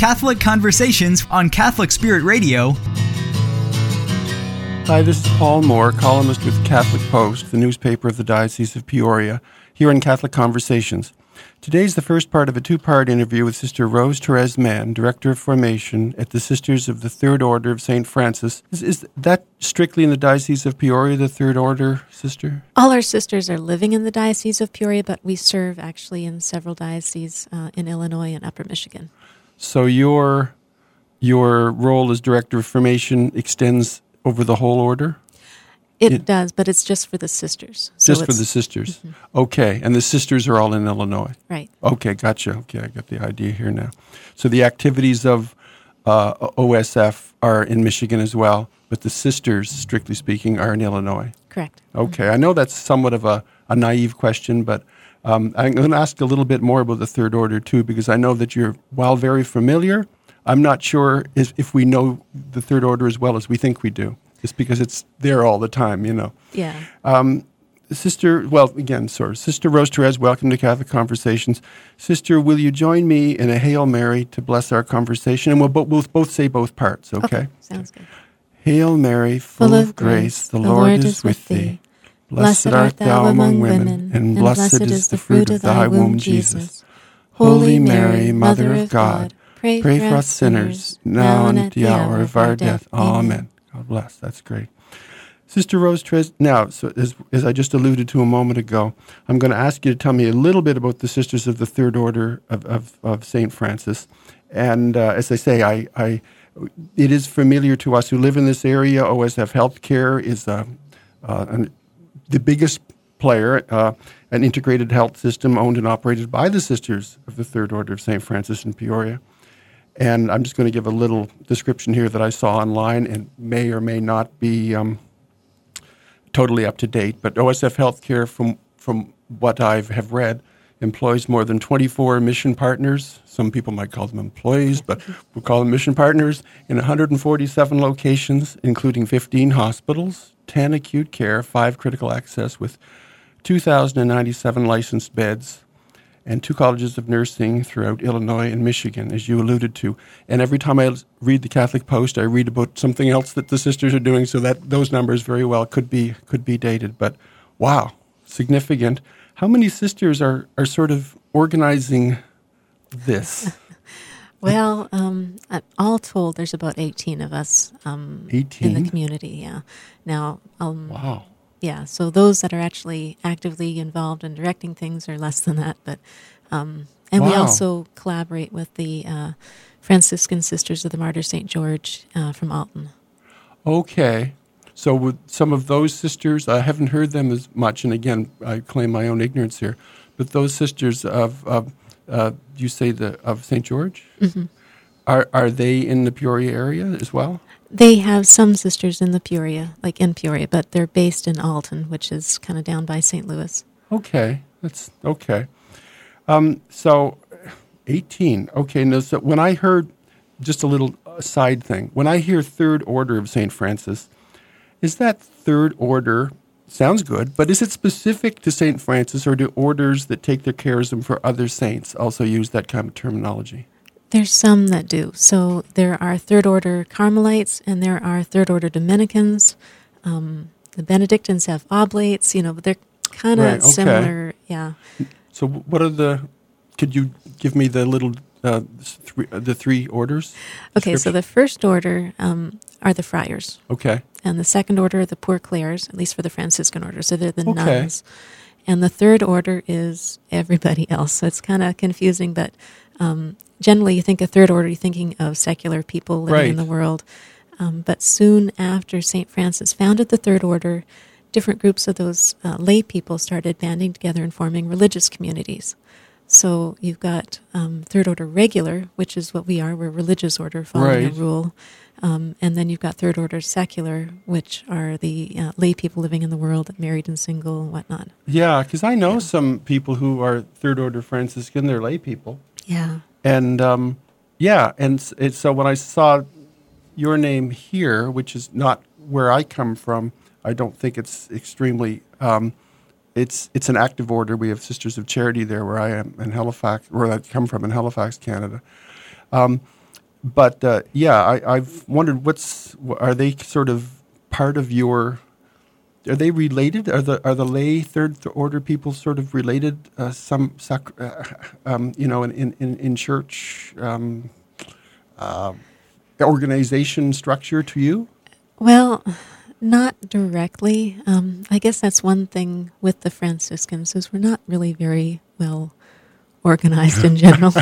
Catholic Conversations on Catholic Spirit Radio. Hi, this is Paul Moore, columnist with Catholic Post, the newspaper of the Diocese of Peoria, here in Catholic Conversations. Today's the first part of a two-part interview with Sister Rose Therese Mann, Director of Formation at the Sisters of the Third Order of St. Francis. Is that strictly in the Diocese of Peoria, the Third Order, Sister? All our sisters are living in the Diocese of Peoria, but we serve actually in several dioceses in Illinois and Upper Michigan. So your role as Director of Formation extends over the whole order? It does, but it's just for the sisters. Just for the sisters. Mm-hmm. Okay, and the sisters are all in Illinois? Right. Okay, gotcha. Okay, I got the idea here now. So the activities of OSF are in Michigan as well, but the sisters, strictly speaking, are in Illinois? Correct. Okay, I know that's somewhat of a naive question, but I'm going to ask a little bit more about the Third Order, too, because I know that you're, while very familiar, I'm not sure if we know the Third Order as well as we think we do. Just because it's there all the time, you know. Yeah. Sister Rose Therese, welcome to Catholic Conversations. Sister, will you join me in a Hail Mary to bless our conversation? And we'll both say both parts, okay? Sounds good. Hail Mary, full of grace, the Lord is with thee. Blessed art thou among women, and blessed is the fruit of thy womb, Jesus. Holy Mary, Mother of God, pray for us sinners, now and at the hour of our death. Amen. God bless. That's great. Sister Rose Therese, now, so as I just alluded to a moment ago, I'm going to ask you to tell me a little bit about the Sisters of the Third Order of St. Francis. And as I say, it is familiar to us who live in this area. OSF Healthcare is the biggest player, an integrated health system owned and operated by the Sisters of the Third Order of St. Francis in Peoria. And I'm just going to give a little description here that I saw online and may or may not be totally up to date. But OSF Healthcare, from what I have read, employs more than 24 mission partners. Some people might call them employees, but we'll call them mission partners in 147 locations, including 15 hospitals, 10 acute care, 5 critical access with 2,097 licensed beds, and 2 colleges of nursing throughout Illinois and Michigan, as you alluded to. And every time I read the Catholic Post, I read about something else that the sisters are doing, so that those numbers very well could be dated. But wow, significant. How many sisters are sort of organizing this? Well, all told, there's about 18 of us 18? in the community, yeah. Now, wow. Yeah, so those that are actually actively involved in directing things are less than that. But we also collaborate with the Franciscan Sisters of the Martyr St. George from Alton. Okay. So with some of those sisters, I haven't heard them as much, and again, I claim my own ignorance here, but those sisters of you say of St. George? Mm-hmm. Are they in the Peoria area as well? They have some sisters in Peoria, but they're based in Alton, which is kind of down by St. Louis. Okay, that's okay. So 18. Okay, now so when I heard, just a little side thing, when I hear Third Order of St. Francis, is that Third Order, sounds good, but is it specific to St. Francis, or do orders that take their charism for other saints also use that kind of terminology? There's some that do. So there are Third Order Carmelites, and there are Third Order Dominicans. The Benedictines have Oblates, but they're kind of similar, yeah. So what are could you give me the little, the 3 orders? Okay, so the first order are the friars. Okay. And the second order are the Poor Clares, at least for the Franciscan order, so they're the nuns. And the third order is everybody else. So it's kind of confusing, but generally you think of Third Order, you're thinking of secular people living in the world. But soon after St. Francis founded the Third Order, different groups of those lay people started banding together and forming religious communities. So you've got Third Order Regular, which is what we are. We're a religious order following a rule. And then you've got Third Order Secular, which are the lay people living in the world, married and single and whatnot. Yeah, because I know some people who are Third Order Franciscan, they're lay people. Yeah. And so when I saw your name here, which is not where I come from, I don't think it's extremely, it's an active order. We have Sisters of Charity there where I am in Halifax, where I come from in Halifax, Canada. But I've wondered are they sort of part of your? Are they related? Are the lay third order people sort of related? In church organization structure to you? Well, not directly. I guess that's one thing with the Franciscans is we're not really very well organized in general.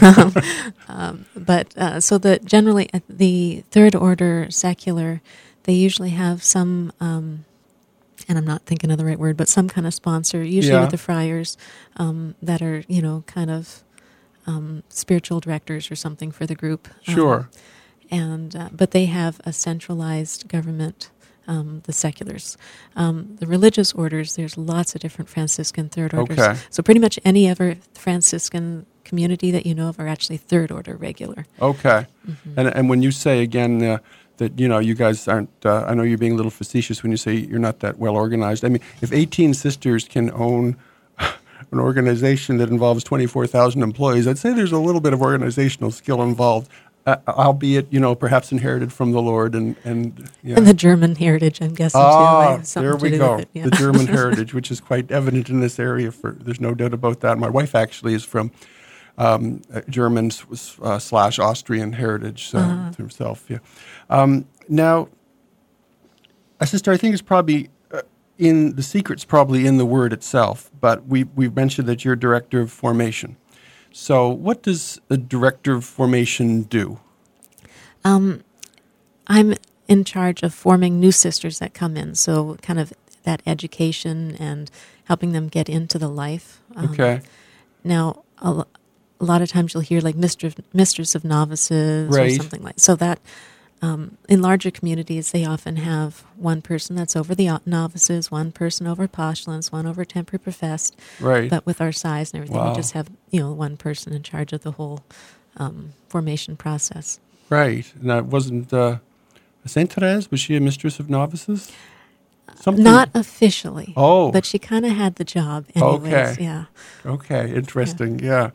So generally the third order secular, they usually have some, and I'm not thinking of the right word, but some kind of sponsor, usually with the friars, that are, kind of spiritual directors or something for the group. Sure. But they have a centralized government, the seculars. The religious orders, there's lots of different Franciscan third orders. Okay. So pretty much any other Franciscan community that you know of are actually third order regular. Okay. Mm-hmm. And when you say, again, that, you guys aren't, I know you're being a little facetious when you say you're not that well organized. I mean, if 18 sisters can own an organization that involves 24,000 employees, I'd say there's a little bit of organizational skill involved. Albeit, perhaps inherited from the Lord and the German heritage, I'm guessing, too. There we go. The German heritage, which is quite evident in this area. There's no doubt about that. My wife actually is from German / Austrian heritage herself. Yeah. Now, Sister, I think it's probably the secret's probably in the word itself. But we've mentioned that you're director of formation. So what does a director of formation do? I'm in charge of forming new sisters that come in, so kind of that education and helping them get into the life. Okay. Now, a lot of times you'll hear like mistress of novices or something like so that. In larger communities, they often have one person that's over the novices, one person over postulants, one over temporary professed. Right. But with our size and everything, we just have one person in charge of the whole formation process. Right. Now, it wasn't Saint Therese? Was she a mistress of novices? Something? Not officially. Oh. But she kind of had the job anyways. Okay. Yeah. Okay. Interesting. Yeah.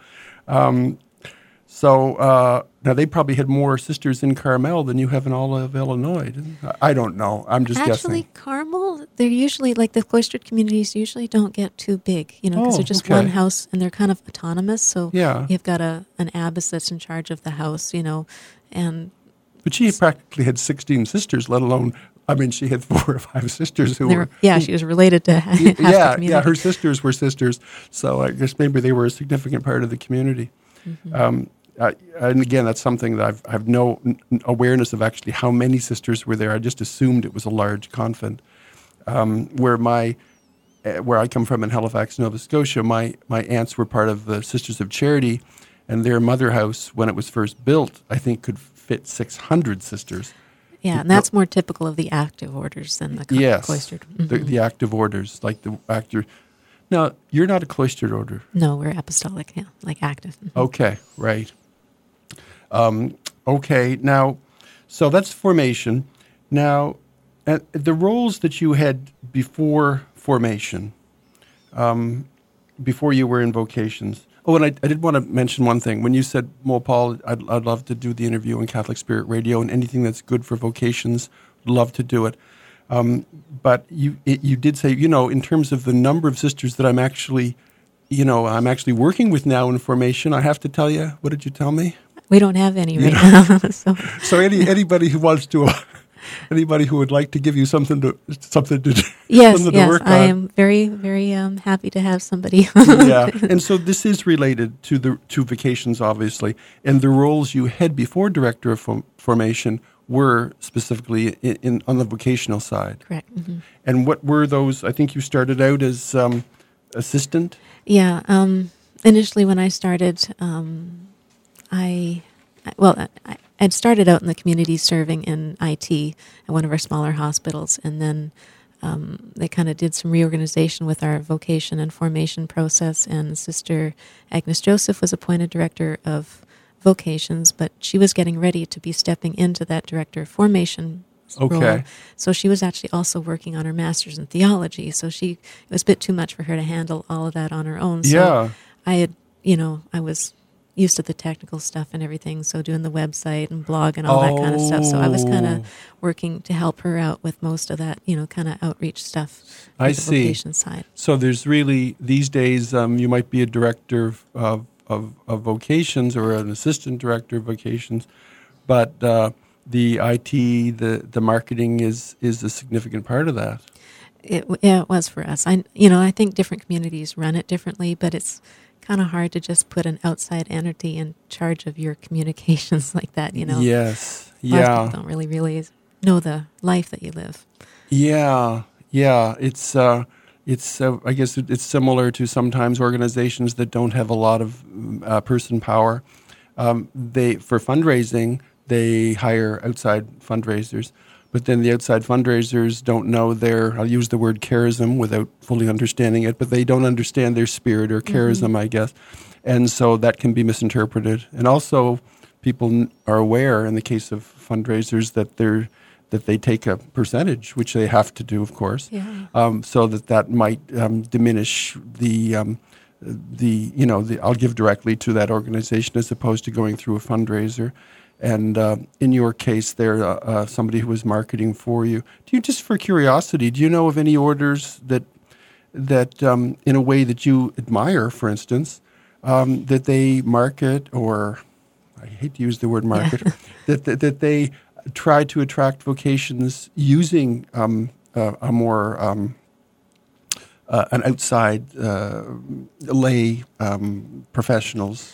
So now they probably had more sisters in Carmel than you have in all of Illinois. I don't know. I'm just guessing. Actually, Carmel, they're usually, like the cloistered communities usually don't get too big, because they're just one house and they're kind of autonomous. So you've got an abbess that's in charge of the house, and... But she practically had 16 sisters, let alone... I mean, she had 4 or 5 sisters who were... Yeah, she was related to half the community. Yeah, her sisters were sisters. So I guess maybe they were a significant part of the community. Mm-hmm. And again, that's something that I have no awareness of actually how many sisters were there. I just assumed it was a large convent. Where I come from in Halifax, Nova Scotia, my aunts were part of the Sisters of Charity, and their mother house, when it was first built, I think could fit 600 sisters. Yeah, and that's more typical of the active orders than the cloistered. Mm-hmm. The active orders, like the active. Now, you're not a cloistered order. No, we're apostolic, like active. Mm-hmm. Okay, right. Okay, now, so that's formation. Now, the roles that you had before formation, before you were in vocations. Oh, and I did want to mention one thing. When you said, well, Paul, I'd love to do the interview on Catholic Spirit Radio, and anything that's good for vocations, love to do it. But you did say, in terms of the number of sisters that I'm actually working with now in formation, I have to tell you, what did you tell me? We don't have any right now. So anybody who wants to, anybody who would like to give you something to yes, something to work on. I am very, very happy to have somebody. Yeah, and so this is related to vocations, obviously, and the roles you had before director of formation were specifically on the vocational side. Correct. Mm-hmm. And what were those? I think you started out as assistant. Yeah. Initially, when I started, I'd started out in the community serving in IT at one of our smaller hospitals, and then they kind of did some reorganization with our vocation and formation process, and Sister Agnes Joseph was appointed director of vocations, but she was getting ready to be stepping into that director of formation role. So she was actually also working on her master's in theology, so it was a bit too much for her to handle all of that on her own. So I had, I was used to the technical stuff and everything, so doing the website and blog and all that kind of stuff. So I was kind of working to help her out with most of that, kind of outreach stuff. I the see. Vocation side. So there's really, these days, you might be a director of vocations or an assistant director of vocations, but the IT, the marketing is a significant part of that. It was for us. I think different communities run it differently, but it's kind of hard to just put an outside entity in charge of your communications like that. Yes. A lot of people don't really know the life that you live. Yeah. It's I guess it's similar to sometimes organizations that don't have a lot of person power. For fundraising, they hire outside fundraisers. But then the outside fundraisers don't know I'll use the word charism without fully understanding it, but they don't understand their spirit or charism, I guess. And so that can be misinterpreted. And also people are aware in the case of fundraisers that they take a percentage, which they have to do, of course, so that might diminish the I'll give directly to that organization as opposed to going through a fundraiser. And in your case, there somebody who was marketing for you. Just for curiosity, do you know of any orders that in a way that you admire, for instance, that they market, or I hate to use the word market, that they try to attract vocations using a more an outside lay professionals?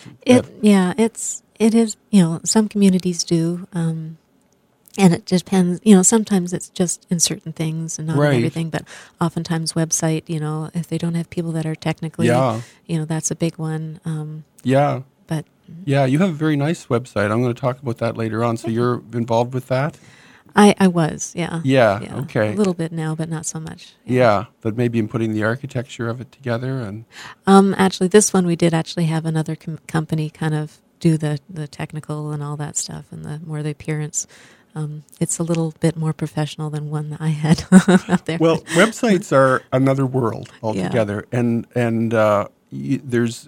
It is, some communities do, and it depends, sometimes it's just in certain things and not in everything, but oftentimes website, if they don't have people that are technically, that's a big one. But you have a very nice website. I'm going to talk about that later on. So you're involved with that? I was, yeah. Yeah, okay. A little bit now, but not so much. Yeah, but maybe in putting the architecture of it together and... Actually, this one we did actually have another company kind of do the technical and all that stuff and the appearance. It's a little bit more professional than one that I had out there. Well, websites are another world altogether, and there's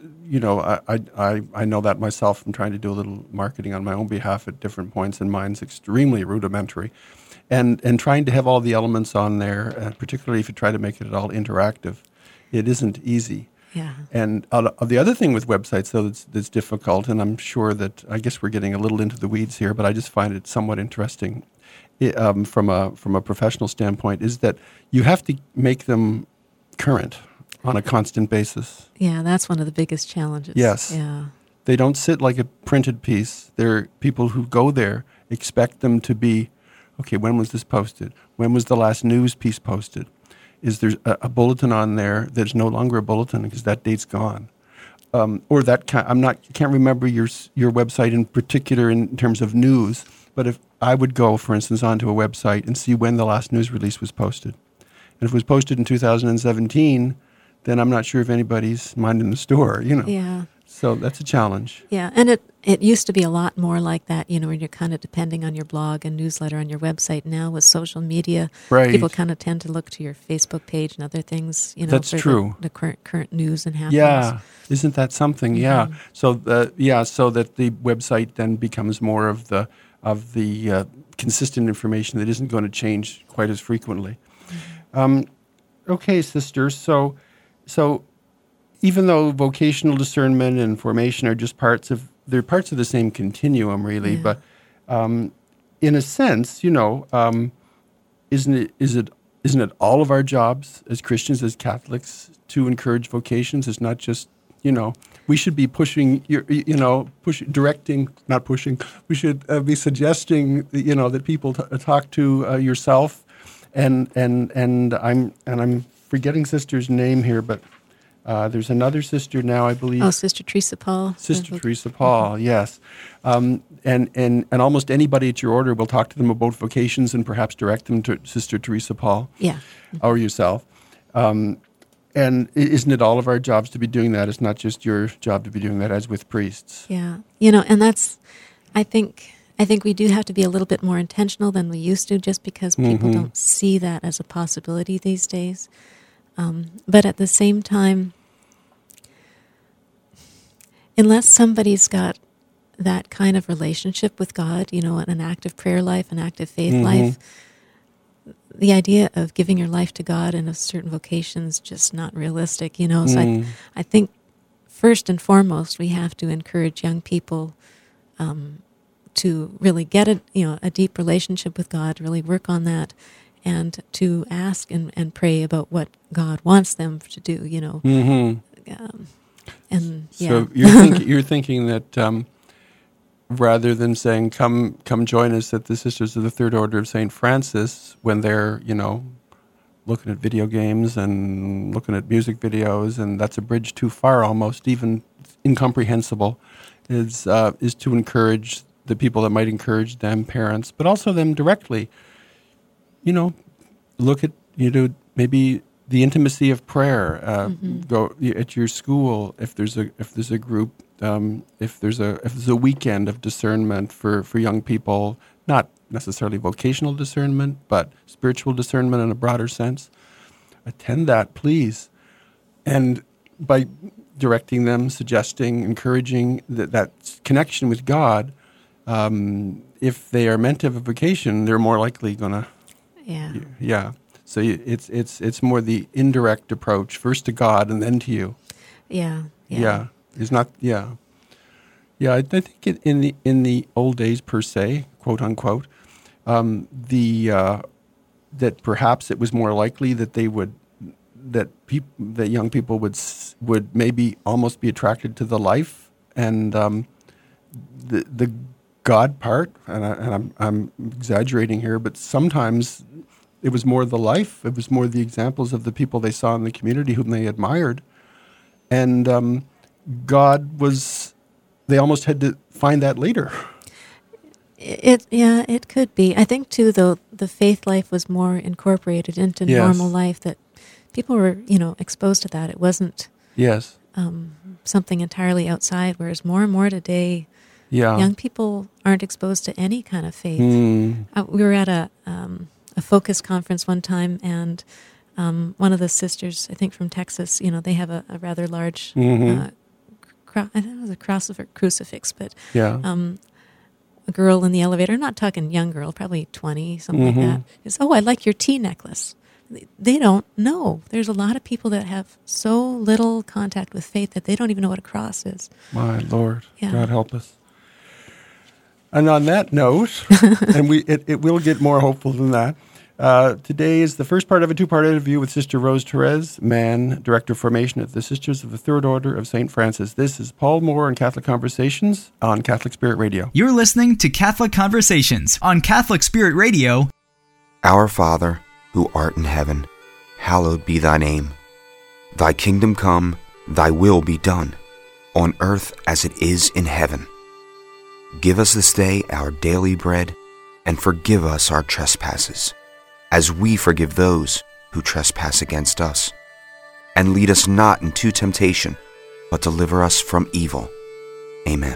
I know that myself from trying to do a little marketing on my own behalf at different points, and mine's extremely rudimentary, and trying to have all the elements on there, particularly if you try to make it all interactive, it isn't easy. Yeah. And the other thing with websites, though, that's difficult, and I'm sure that I guess we're getting a little into the weeds here, but I just find it somewhat interesting from a professional standpoint, is that you have to make them current on a constant basis. Yeah, that's one of the biggest challenges. Yes. Yeah. They don't sit like a printed piece. They're people who go there expect them to be, okay, when was this posted? When was the last news piece posted? Is there a bulletin on there that's no longer a bulletin because that date's gone? Or that can't remember your website in particular in terms of news, but if I would go, for instance, onto a website and see when the last news release was posted. And if it was posted in 2017, then I'm not sure if anybody's minding the store, Yeah. So that's a challenge. Yeah, and it used to be a lot more like that, when you're kind of depending on your blog and newsletter on your website. Now with social media, people kind of tend to look to your Facebook page and other things, that's for true. The current news and happenings. Yeah, isn't that something? Yeah. So so that the website then becomes more of the consistent information that isn't going to change quite as frequently. Okay, sisters. So even though vocational discernment and formation are just they're parts of the same continuum, really. Yeah. But in a sense, isn't it all of our jobs as Christians, as Catholics, to encourage vocations? It's not just we should be pushing directing, not pushing. We should be suggesting that people talk to yourself, and I'm forgetting sister's name here, but. There's another sister now, I believe. Oh, Sister Teresa Paul. Sister Teresa Paul, yes. And almost anybody at your order will talk to them about vocations and perhaps direct them to Sister Teresa Paul. Yeah. Or yourself. And isn't it all of our jobs to be doing that? It's not just your job to be doing that, as with priests. Yeah. And that's, I think we do have to be a little bit more intentional than we used to, just because people don't see that as a possibility these days. But at the same time, unless somebody's got that kind of relationship with God, an active prayer life, an active faith life, the idea of giving your life to God in a certain vocation is just not realistic, So I think first and foremost, we have to encourage young people to really get a deep relationship with God, really work on that, and to ask and pray about what God wants them to do, and yeah. So you're thinking that rather than saying come join us at the Sisters of the Third Order of St. Francis when they're looking at video games and looking at music videos, and that's a bridge too far, almost even incomprehensible, is to encourage the people that might encourage them, parents, but also them directly. Look at maybe the intimacy of prayer. Go at your school if there's a group. If there's a weekend of discernment for young people, not necessarily vocational discernment, but spiritual discernment in a broader sense, attend that, please. And by directing them, suggesting, encouraging that connection with God, if they are meant to have a vocation, they're more likely gonna. Yeah. Yeah. So it's more the indirect approach, first to God and then to you. Yeah. Yeah. It's not. Yeah. Yeah. I think in the old days, per se, quote unquote, that perhaps it was more likely that that young people would maybe almost be attracted to the life and the God part. And I'm exaggerating here, but sometimes it was more the life. It was more the examples of the people they saw in the community whom they admired, and God was. They almost had to find that later. It could be. I think too, though, the faith life was more incorporated into normal life. That people were, exposed to that. It wasn't something entirely outside. Whereas more and more today, young people aren't exposed to any kind of faith. We were at a Focus conference one time, and one of the sisters, I think from Texas, they have a rather large. I think it was a crucifix, but a girl in the elevator, I'm not talking young girl, probably 20, something like that, is, I like your tea necklace. They don't know. There's a lot of people that have so little contact with faith that they don't even know what a cross is. My Lord, God help us. And on that note, and it will get more hopeful than that, today is the first part of a two-part interview with Sister Rose Therese Mann, Director of Formation at the Sisters of the Third Order of St. Francis. This is Paul Moore on Catholic Conversations on Catholic Spirit Radio. You're listening to Catholic Conversations on Catholic Spirit Radio. Our Father, who art in heaven, hallowed be thy name. Thy kingdom come, thy will be done, on earth as it is in heaven. Give us this day our daily bread, and forgive us our trespasses, as we forgive those who trespass against us. And lead us not into temptation, but deliver us from evil. Amen.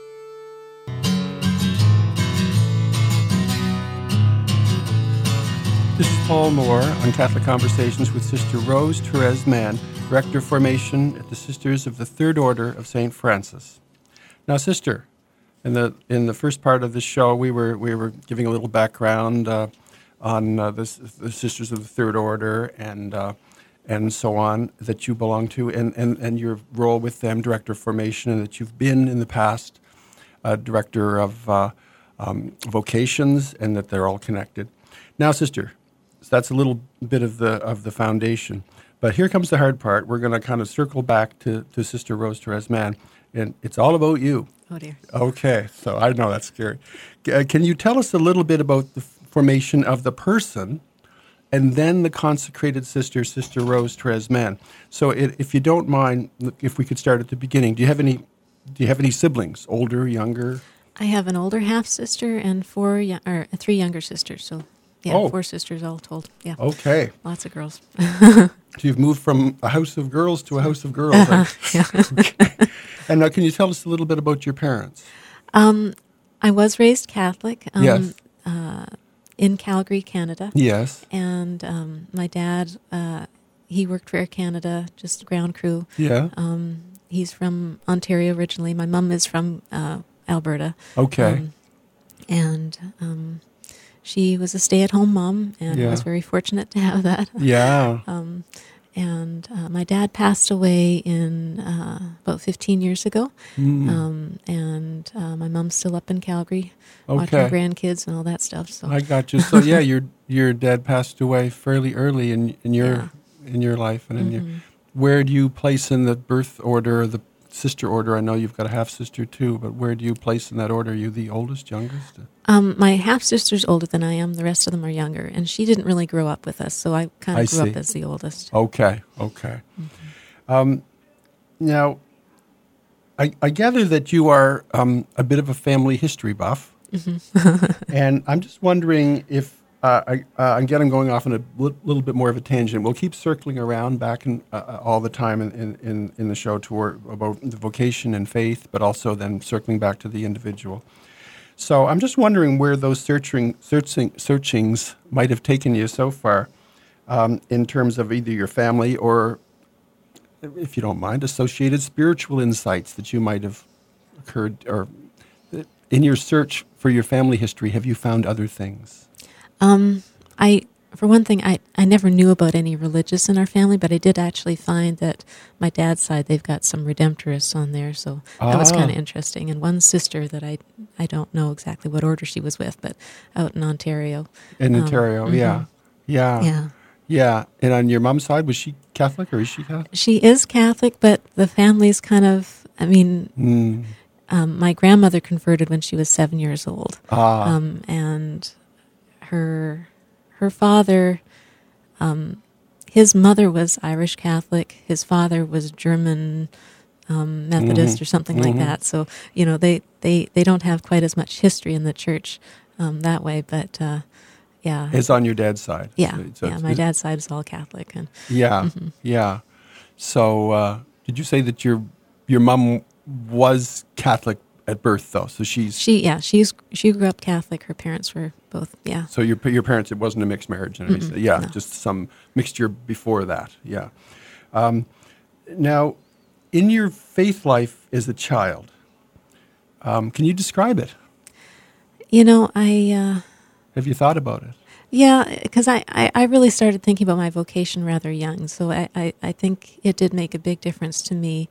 This is Paul Moore on Catholic Conversations with Sister Rose Therese Mann, Director of Formation at the Sisters of the Third Order of St. Francis. Now, Sister, in the first part of the show, we were giving a little background on the Sisters of the Third Order and so on that you belong to, and your role with them, Director of Formation, and that you've been in the past Director of Vocations, and that they're all connected. Now, Sister, so that's a little bit of the foundation. But here comes the hard part. We're going to kind of circle back to Sister Rose Therese Mann, and it's all about you. Oh, dear. Okay, so I know that's scary. Can you tell us a little bit about the formation of the person, and then the consecrated sister, Sister Rose Therese Mann? So, if you don't mind, if we could start at the beginning, do you have any siblings, older, younger? I have an older half sister and three younger sisters. So, yeah, 4 sisters all told. Yeah. Okay. Lots of girls. So you've moved from a house of girls to a house of girls. Yeah. Okay. And now, can you tell us a little bit about your parents? I was raised Catholic. Yes. In Calgary, Canada. Yes. And my dad, he worked for Air Canada, just ground crew. Yeah. he's from Ontario originally. My mom is from Alberta. Okay. She was a stay-at-home mom, and I was very fortunate to have that. Yeah. And my dad passed away in about 15 years ago. And my mom's still up in Calgary watching grandkids and all that stuff. So I got you. So yeah, your dad passed away fairly early in your life, and in your, where do you place in the birth order, the sister order? I know you've got a half sister too, but where do you place in that order? Are you the oldest, youngest? My half sister's older than I am. The rest of them are younger, and she didn't really grow up with us, so I kind of grew up as the oldest. Okay. Now, I gather that you are a bit of a family history buff, and I'm just wondering if again, I'm going off on a little bit more of a tangent. We'll keep circling around back all the time in the show about the vocation and faith, but also then circling back to the individual. So I'm just wondering where those searchings might have taken you so far, in terms of either your family or, if you don't mind, associated spiritual insights that you might have occurred, or in your search for your family history, have you found other things? For one thing, I never knew about any religious in our family, but I did actually find that my dad's side, they've got some Redemptorists on there, so that was kind of interesting. And one sister that I don't know exactly what order she was with, but out in Ontario. Yeah. And on your mom's side, was she Catholic, or is she Catholic? She is Catholic, but the family's kind of, my grandmother converted when she was 7 years old. And her father, his mother was Irish Catholic. His father was German Methodist or something like that. So, they don't have quite as much history in the church that way. But, It's on your dad's side. Yeah, my dad's side is all Catholic. And Yeah. So, did you say that your mom was Catholic at birth, though? So she grew up Catholic. Her parents were both, So your parents, it wasn't a mixed marriage, and no. Just some mixture before that, Now, in your faith life as a child, can you describe it? Have you thought about it? Yeah, because I really started thinking about my vocation rather young, so I think it did make a big difference to me.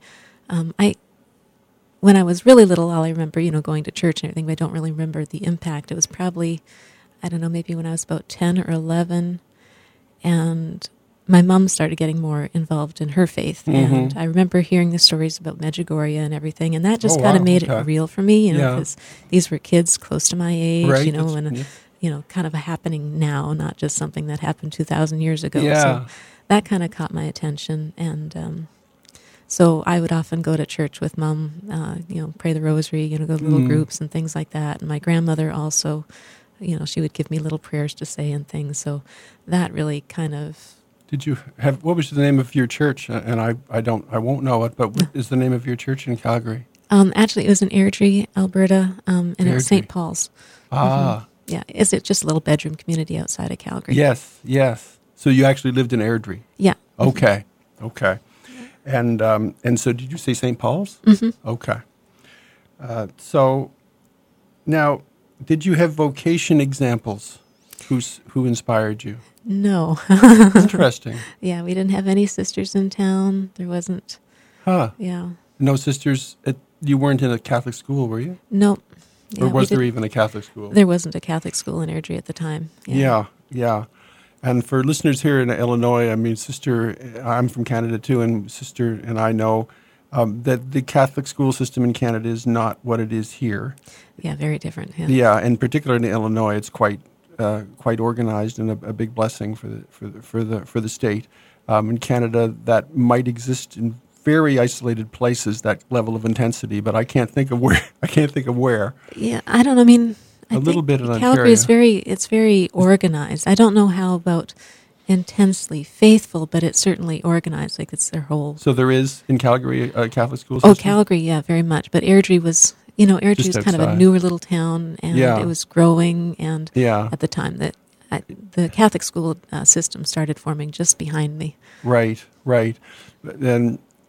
When I was really little, all I remember, going to church and everything, but I don't really remember the impact. It was probably, I don't know, maybe when I was about 10 or 11, and my mom started getting more involved in her faith. And I remember hearing the stories about Medjugorje and everything, and that just kind of made it real for me, because these were kids close to my age, and kind of a happening now, not just something that happened 2,000 years ago. Yeah. So that kind of caught my attention, and so I would often go to church with Mom, pray the rosary, go to little groups and things like that. And my grandmother also, she would give me little prayers to say and things. So that really kind of... Did you have, what was the name of your church? And I won't know it, but what is the name of your church in Calgary? Actually, it was in Airdrie, Alberta, and it was St. Paul's. Yeah, is it just a little bedroom community outside of Calgary? Yes. So you actually lived in Airdrie? Yeah. Okay. And so did you say St. Paul's? Okay. So now, did you have vocation examples who inspired you? No. Interesting. Yeah, we didn't have any sisters in town. There wasn't. Yeah. No sisters. You weren't in a Catholic school, were you? Nope. Or was there even a Catholic school? There wasn't a Catholic school in Airdrie at the time. Yeah. And for listeners here in Illinois, Sister, I'm from Canada too, and Sister and I know that the Catholic school system in Canada is not what it is here. Yeah, very different. Yeah, and particularly in Illinois, it's quite organized and a big blessing for the state. In Canada, that might exist in very isolated places, that level of intensity, but I can't think of where. Yeah, I don't know. A little bit in Calgary Ontario. It's very organized. I don't know how about intensely faithful, but it's certainly organized. Like it's their whole. So there is in Calgary a Catholic school system? Oh, Calgary, yeah, very much. But Airdrie was, Airdrie was kind of a newer little town, and it was growing. And at the time that the Catholic school system started forming just behind me. Right. Then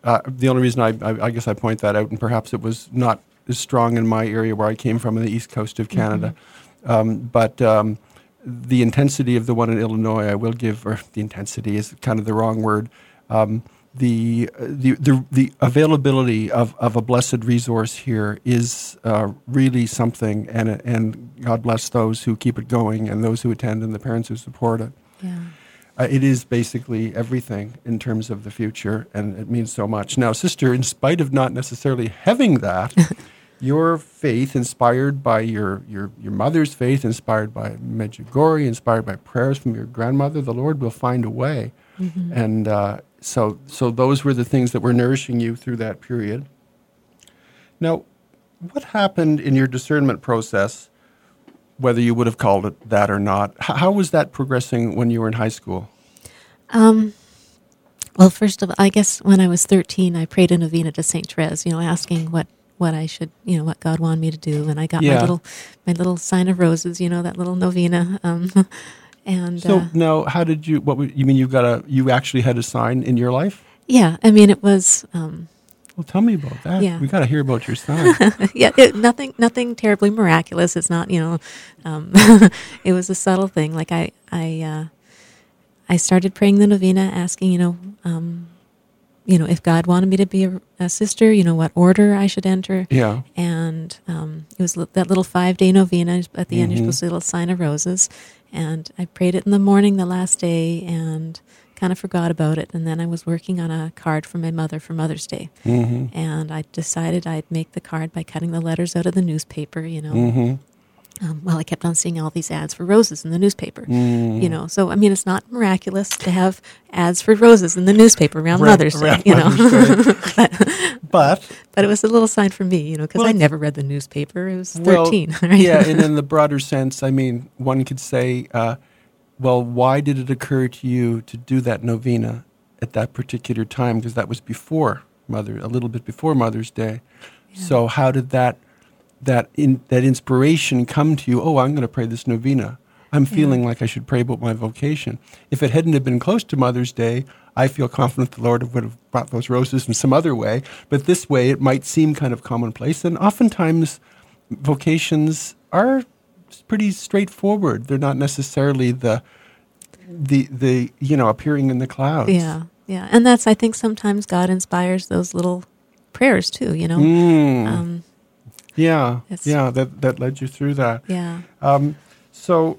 The only reason I guess I point that out, and perhaps it was not as strong in my area where I came from in the east coast of Canada, but the intensity of the one in Illinois, I will give, or the intensity is kind of the wrong word. The availability of a blessed resource here is really something, and God bless those who keep it going and those who attend and the parents who support it. Yeah. It is basically everything in terms of the future, and it means so much. Now, sister, in spite of not necessarily having that, your faith, inspired by your mother's faith, inspired by Medjugorje, inspired by prayers from your grandmother, the Lord will find a way. Mm-hmm. And so those were the things that were nourishing you through that period. Now, what happened in your discernment process, whether you would have called it that or not? How was that progressing when you were in high school? Well, first of all, I guess when I was 13, I prayed a novena to St. Therese, asking what I should, what God wanted me to do. And I got my little sign of roses, that little novena. And so now, how did you? You mean? You actually had a sign in your life? Yeah, I mean it was. Well, tell me about that. Yeah. We got to hear about your sign. Yeah, nothing terribly miraculous. It's not, it was a subtle thing. Like I started praying the novena, asking, if God wanted me to be a sister, what order I should enter. Yeah. And it was that little 5-day novena. At the end, you're supposed to do a little sign of roses. And I prayed it in the morning the last day and kind of forgot about it. And then I was working on a card for my mother for Mother's Day. Mm-hmm. And I decided I'd make the card by cutting the letters out of the newspaper, Mm-hmm. Well, I kept on seeing all these ads for roses in the newspaper, So, I mean, it's not miraculous to have ads for roses in the newspaper around Mother's Day, But it was a little sign for me, because I never read the newspaper. It was 13. Right? Yeah, and in the broader sense, I mean, one could say, why did it occur to you to do that novena at that particular time? Because that was a little bit before Mother's Day. Yeah. So how did that inspiration come to you? Oh, I'm going to pray this novena. I'm feeling like I should pray about my vocation. If it hadn't have been close to Mother's Day, I feel confident the Lord would have brought those roses in some other way. But this way, it might seem kind of commonplace. And oftentimes, vocations are pretty straightforward. They're not necessarily the appearing in the clouds. Yeah, yeah. And I think sometimes God inspires those little prayers too, That led you through that. Yeah. So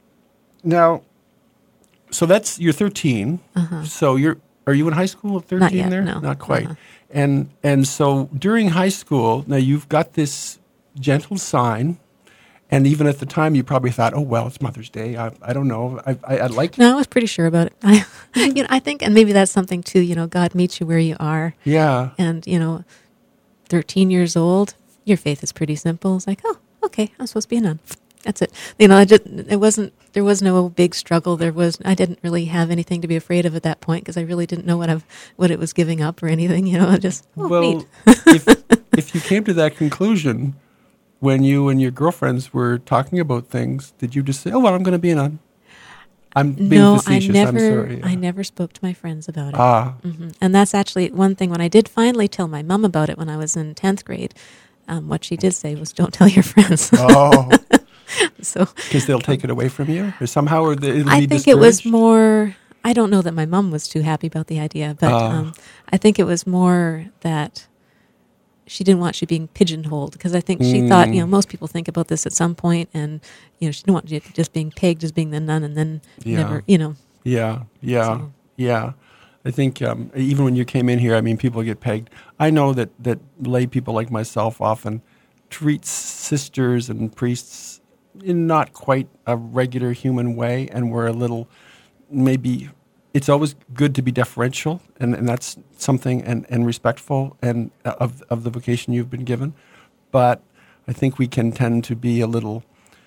that's, you're 13. Uh-huh. So are you in high school at 13 Not yet, there? No. Not quite. Uh-huh. And so during high school, now you've got this gentle sign, and even at the time you probably thought, oh, well, it's Mother's Day. I don't know. I'd like to. No, I was pretty sure about it. I think, and maybe that's something too, God meets you where you are. Yeah. And, 13 years old, your faith is pretty simple. It's like, oh, okay, I'm supposed to be a nun. That's it. There was no big struggle. I didn't really have anything to be afraid of at that point because I really didn't know what it was giving up or anything, just, neat. if you came to that conclusion when you and your girlfriends were talking about things, did you just say, oh, well, I'm going to be a nun? I'm being facetious. I'm sorry. I never spoke to my friends about it. Mm-hmm. And that's actually one thing when I did finally tell my mom about it when I was in 10th grade, what she did say was, don't tell your friends. Oh. So because they'll take it away from you, or somehow, or it'll be I think discouraged? It was more. I don't know that my mom was too happy about the idea, but I think it was more that she didn't want you being pigeonholed because I think she thought, most people think about this at some point, and she didn't want you just being pegged as being the nun, and then never, Yeah. I think even when you came in here, I mean, people get pegged. I know that lay people like myself often treat sisters and priests in not quite a regular human way, and we're a little, maybe, it's always good to be deferential, and that's something, and respectful and of the vocation you've been given. But I think we can tend to be a little,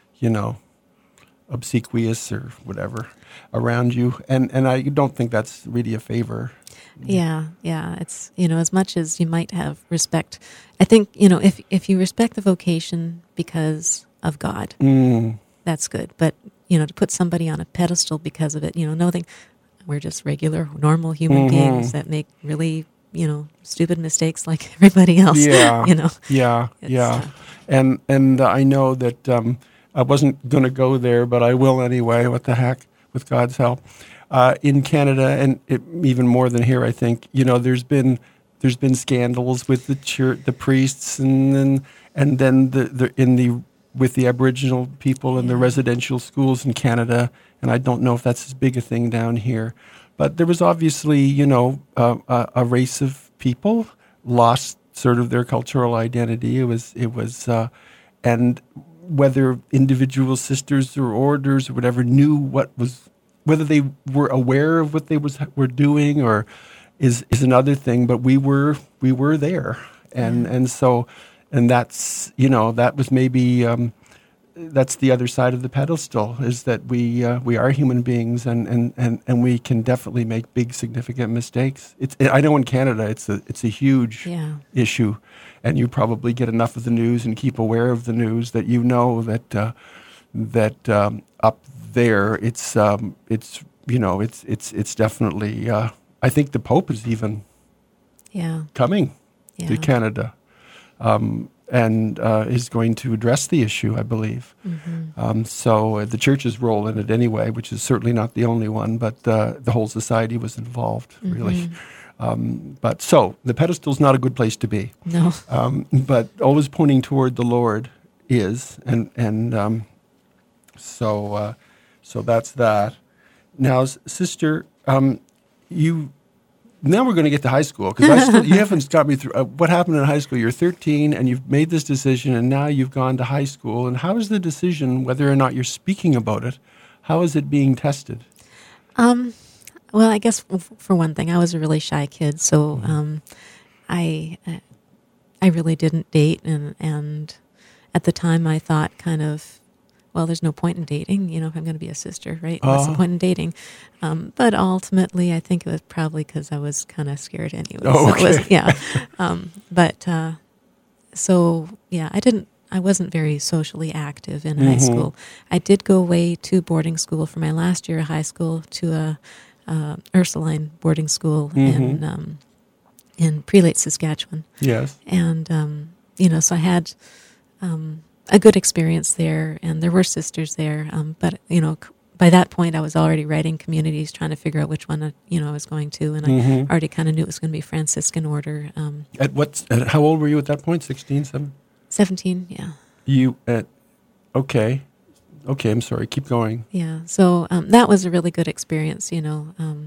obsequious or whatever around you, and I don't think that's really a favor. Yeah. It's, as much as you might have respect, I think, if you respect the vocation because of God, that's good. But, to put somebody on a pedestal because of it, we're just regular, normal human beings that make really stupid mistakes like everybody else. Yeah, you know. Yeah, and I know that I wasn't going to go there, but I will anyway. What the heck, with God's help. In Canada, and even more than here, I think there's been scandals with the church, the priests, and then with the Aboriginal people in the residential schools in Canada. And I don't know if that's as big a thing down here, but there was obviously a race of people lost sort of their cultural identity. It was and whether individual sisters or orders or whatever knew whether they were aware of what they were doing or is another thing. But we were there, and so that's that was maybe that's the other side of the pedestal, is that we are human beings and we can definitely make big significant mistakes. I know in Canada it's a huge issue, and you probably get enough of the news and keep aware of the news that that up there it's definitely I think the Pope is even coming to Canada. And is going to address the issue, I believe. Mm-hmm. So the church's role in it anyway, which is certainly not the only one, but the whole society was involved, really. But so the pedestal's not a good place to be. No. But always pointing toward the Lord is, and so that's that. Now, Sister, now we're going to get to high school, because you haven't got me through what happened in high school. You're 13 and you've made this decision, and now you've gone to high school. And how is the decision, whether or not you're speaking about it, how is it being tested? Well, I guess for one thing, I was a really shy kid, so I really didn't date, and at the time I thought kind of, well, there's no point in dating, if I'm going to be a sister, right? What's the point in dating? But ultimately, I think it was probably because I was kind of scared anyway. Oh, okay. I wasn't very socially active in high school. I did go away to boarding school for my last year of high school, to a Ursuline boarding school in Prelate, Saskatchewan. Yes. And, so I had a good experience there, and there were sisters there. But by that point, I was already writing communities, trying to figure out which one I was going to, and I already kind of knew it was going to be Franciscan order. How old were you at that point? 16, 17, yeah. Okay. I'm sorry. Keep going. Yeah. So that was a really good experience, and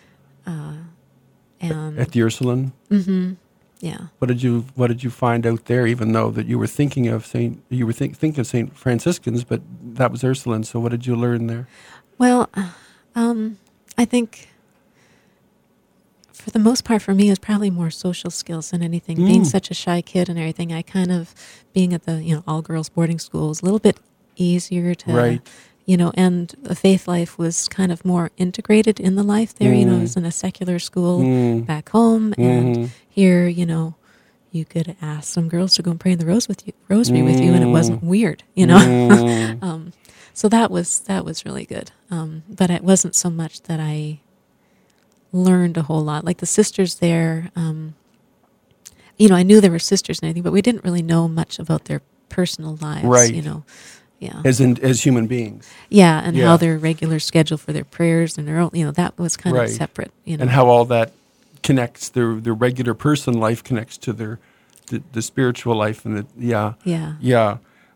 at the Ursuline. Mm-hmm. Yeah. What did you find out there? Even though that you were thinking of thinking of St. Franciscans, but that was Ursuline. So what did you learn there? Well, I think for the most part, for me, it was probably more social skills than anything. Being such a shy kid and everything, I kind of, being at the all girls boarding school, was a little bit easier to. Right. And the faith life was kind of more integrated in the life there. It was in a secular school back home, and here, you could ask some girls to go and pray in the rosary with you, and it wasn't weird, So that was really good. But it wasn't so much that I learned a whole lot. Like the sisters there, I knew there were sisters and everything, but we didn't really know much about their personal lives, right. Yeah. As human beings. Yeah, and how their regular schedule for their prayers and their own, that was kind of separate, And how all that connects, their regular person life connects to the spiritual life, and the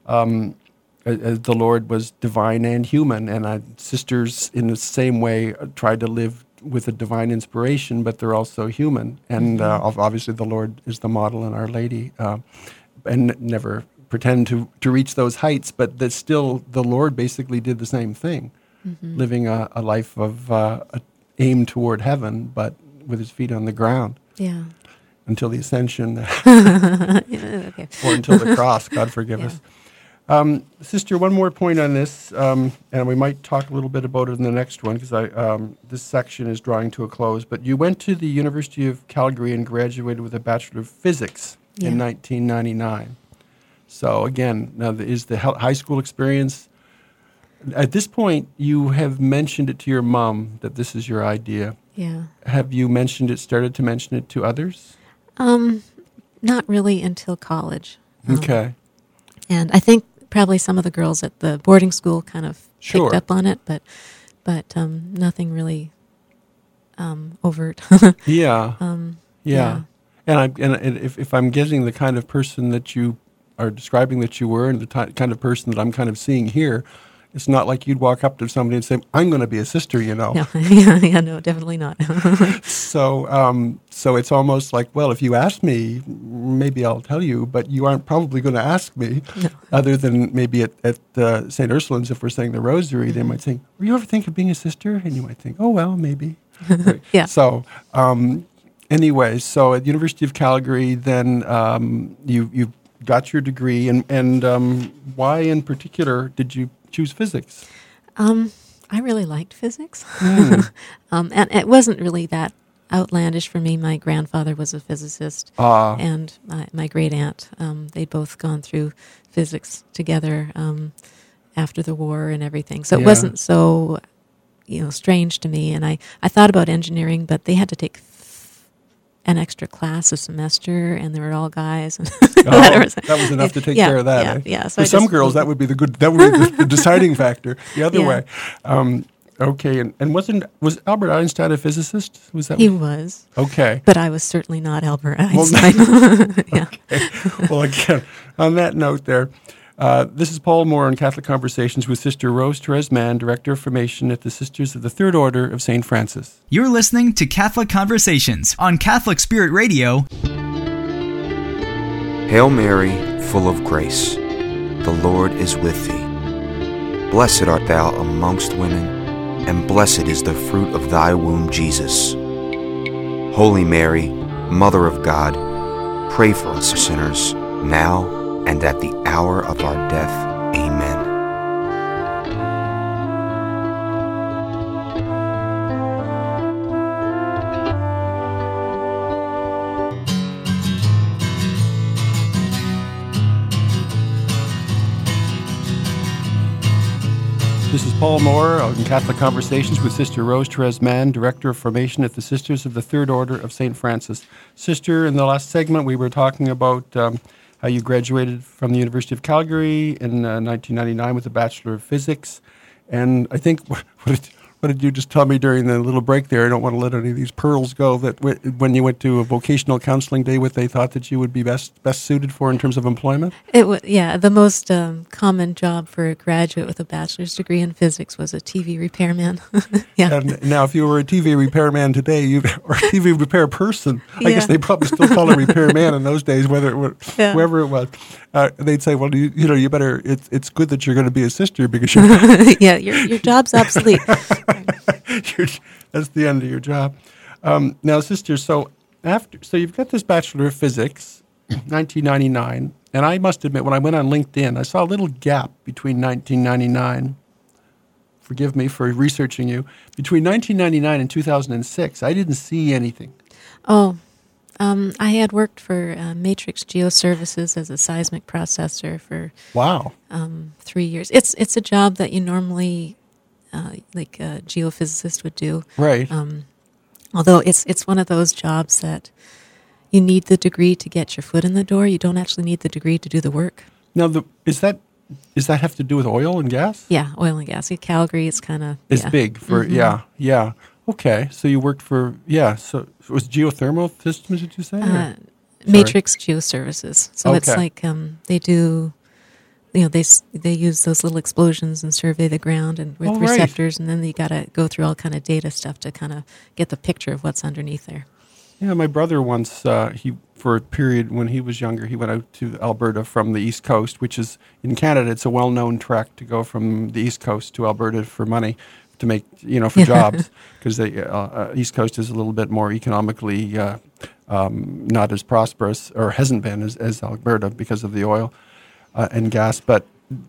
Lord was divine and human, and sisters in the same way tried to live with a divine inspiration, but they're also human, and obviously the Lord is the model, and Our Lady, and never pretend to reach those heights, but that still the Lord basically did the same thing, living a life of aim toward heaven, but with his feet on the ground. Yeah. Until the ascension, Okay. or until the cross. God forgive us. Sister, one more point on this, and we might talk a little bit about it in the next one, because this section is drawing to a close. But you went to the University of Calgary and graduated with a Bachelor of Physics in 1999. So again, now is the high school experience, at this point, you have mentioned it to your mom that this is your idea. Yeah. Have you started to mention it to others? Not really until college. Okay. And I think probably some of the girls at the boarding school kind of Sure. picked up on it, but nothing really overt. Yeah. Yeah. And if I'm getting the kind of person that you are describing that you were, and the kind of person that I'm kind of seeing here, it's not like you'd walk up to somebody and say, "I'm going to be a sister," you know. No, yeah, no, definitely not. So it's almost like, well, if you ask me, maybe I'll tell you, but you aren't probably going to ask me, No. other than maybe at St. Ursula's, if we're saying the Rosary, they might think, "Were you ever think of being a sister?" And you might think, "Oh, well, maybe." Right. Yeah. So, anyway, so at University of Calgary, then you got your degree, and why in particular did you choose physics? I really liked physics. And it wasn't really that outlandish for me. My grandfather was a physicist, and my great aunt. They'd both gone through physics together after the war and everything. So it wasn't so, strange to me. And I thought about engineering, but they had to take an extra class a semester, and they were all guys. And that was enough to take care of that. Yeah, eh? yeah. So For some girls, that would be the deciding factor. The other Yeah. way. Okay, and was Albert Einstein a physicist? Was that He was, okay? but I was certainly not Albert Einstein. Yeah. Okay. Well, again, on that note, this is Paul Moore on Catholic Conversations with Sister Rose Therese Mann, Director of Formation at the Sisters of the Third Order of St. Francis. You're listening to Catholic Conversations on Catholic Spirit Radio. Hail Mary, full of grace, the Lord is with thee. Blessed art thou amongst women, and blessed is the fruit of thy womb, Jesus. Holy Mary, Mother of God, pray for us sinners, now and at the hour of our death. Amen. This is Paul Moore on Catholic Conversations with Sister Rose Therese Mann, Director of Formation at the Sisters of the Third Order of St. Francis. Sister, in the last segment, we were talking about how you graduated from the University of Calgary in 1999 with a Bachelor of Physics. And I think, what did you just tell me during the little break there? I don't want to let any of these pearls go, that when you went to a vocational counseling day, what they thought that you would be best suited for in terms of employment? It was, the most common job for a graduate with a bachelor's degree in physics was a TV repairman. Yeah. And now, if you were a TV repairman today, or a TV repair person, I guess they probably still call it repairman in those days, whoever it was. They'd say, well, you better. It's good that you're going to be a sister because you're yeah, your job's obsolete. That's the end of your job. Now, sister, so you've got this Bachelor of Physics, 1999, and I must admit, when I went on LinkedIn, I saw a little gap between 1999. Forgive me for researching you. Between 1999 and 2006, I didn't see anything. Oh, I had worked for Matrix Geoservices as a seismic processor for 3 years. It's a job that you normally like a geophysicist would do. Right. Although it's one of those jobs that you need the degree to get your foot in the door. You don't actually need the degree to do the work. Now, does that have to do with oil and gas? Yeah, oil and gas. In Calgary, it's kind of... It's big for, yeah. Okay, so you worked for, so it was geothermal systems, did you say? Matrix Geoservices. So it's like they do... they use those little explosions and survey the ground and with receptors, and then you got to go through all kind of data stuff to kind of get the picture of what's underneath there. Yeah, my brother once, for a period when he was younger, he went out to Alberta from the East Coast, which is, in Canada, it's a well-known trek to go from the East Coast to Alberta for money, to make, for jobs, because the East Coast is a little bit more economically not as prosperous, or hasn't been as Alberta because of the oil and gas, but